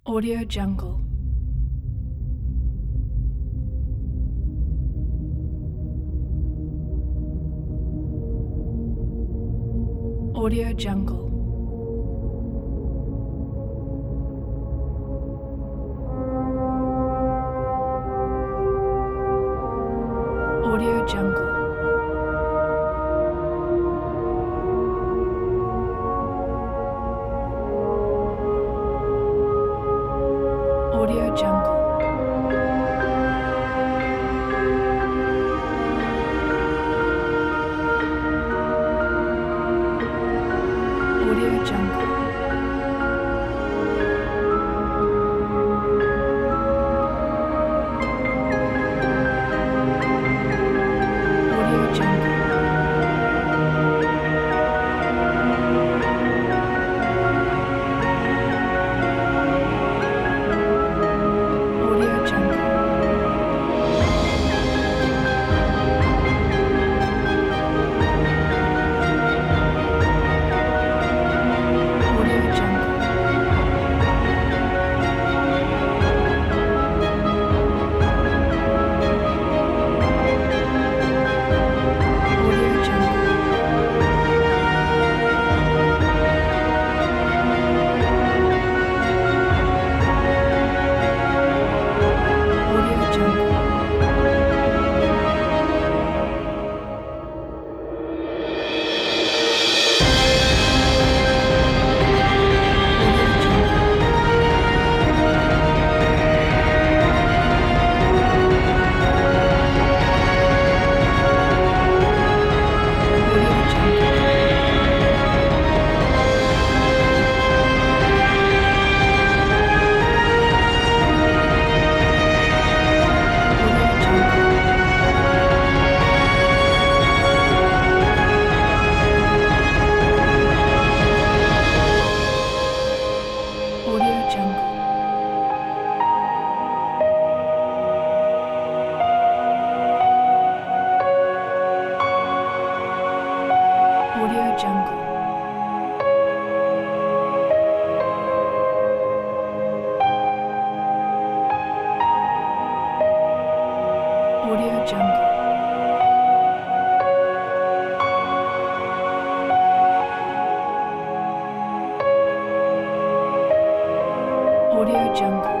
Audio Jungle. Audio Jungle. Audio Jungle. Audio Jungle. Audio Jungle. Audio Jungle. Audio Jungle. Audio Jungle. Audio Jungle. Audio Jungle. Audio Jungle. Audio Jungle. Audio Jungle. Audio Jungle. Audio Jungle. Audio Jungle. Audio Jungle.